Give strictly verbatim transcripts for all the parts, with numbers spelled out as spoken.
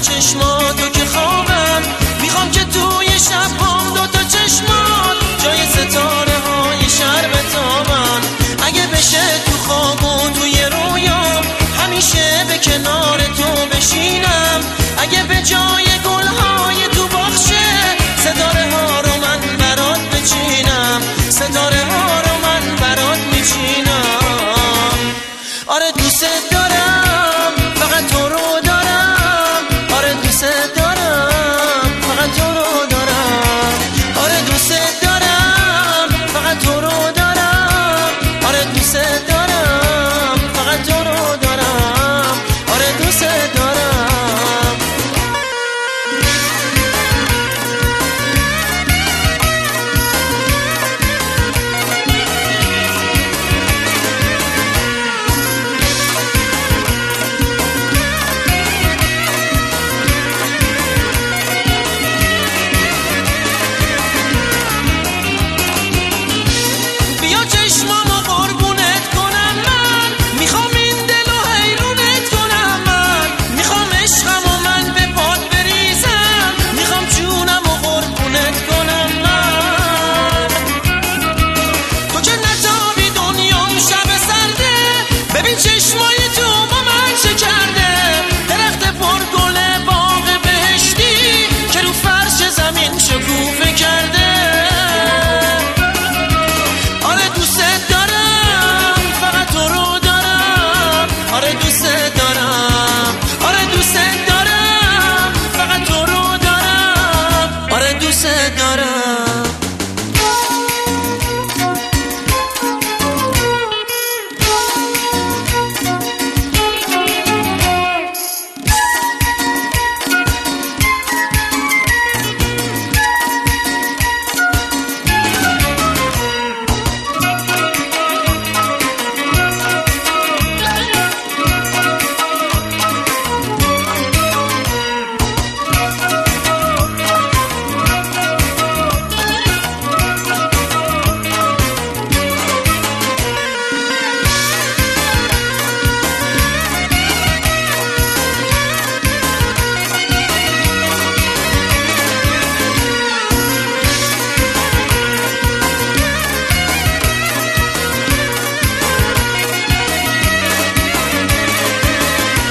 چشماتو که خوابم، میخوام که توی شب هم دو تا چشمات جای ستاره های شهر بتابن. اگه بشه تو خواب و توی رویام همیشه به کنار تو بشینم. اگه به جای گلهای تو باغچه ستاره ها رو من برات بچینم، ستاره ها رو من برات میچینم. آره دوست دارم فقط تو رو دارم، آره دوست دارم فقط تو رو دارم، آره دوست دارم فقط تو رو دارم، آره دوست دارم فقط تو رو دارم، آره دوست دارم. ببین چشمای تو با من چه کرده، درخت پرگل باغ بهشتی که رو فرش زمین شکوفه کرده. آره دوست دارم فقط تو رو دارم، آره دوست دارم، آره دوست دارم فقط تو رو دارم، آره دوست دارم.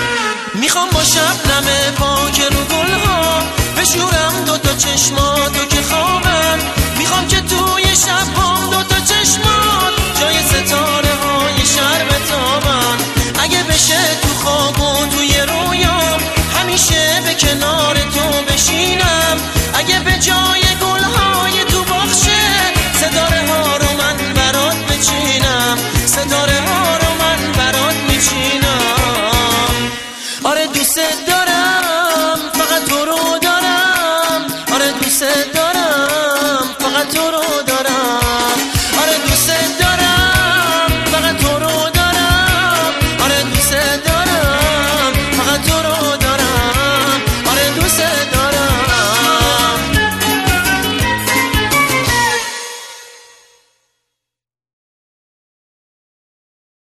میخوام با شبنم پاک رو گلها بشورم دو تا چشماتو